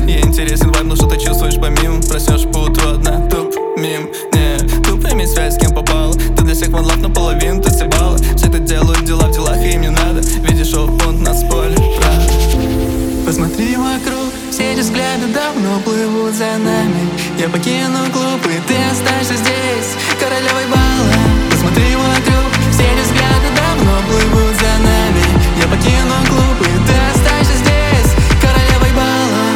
Ей интересен вайб, но что ты чувствуешь помимо. Проснешь поутру одна, туп, мим. Не, тупо иметь связь с кем попал. Ты для всех ван лав наполовину, ты съебала. Все это делают дела в делах, и им не надо. Видишь, шоу-фонд на спойлер, правда. Посмотри вокруг, все эти взгляды давно плывут за нами. Я покину клуб, и ты останешься здесь, королевой бала. Посмотри вокруг, все эти взгляды давно плывут за нами. Я покину клуб, и ты останешься здесь, королевой бала.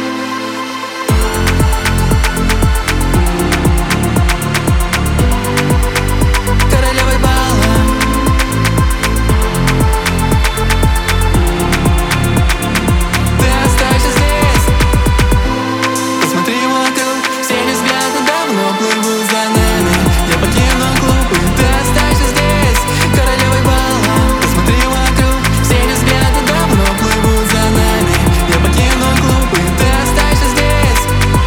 Королевой бала. Ты останешься здесь. Посмотри вокруг, все эти взгляды давно плывут за нами. Я покину клуб, и ты останешься здесь, королевой бала. Посмотри вокруг, все эти взгляды давно плывут за нами. Я покину клуб, и ты останешься здесь,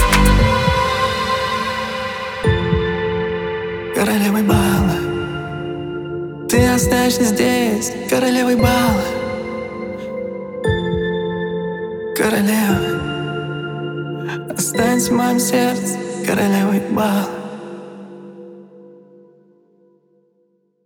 королевой бала. Ты останешься здесь, королевой бала. Королева, останься в моем сердце, королевой бала.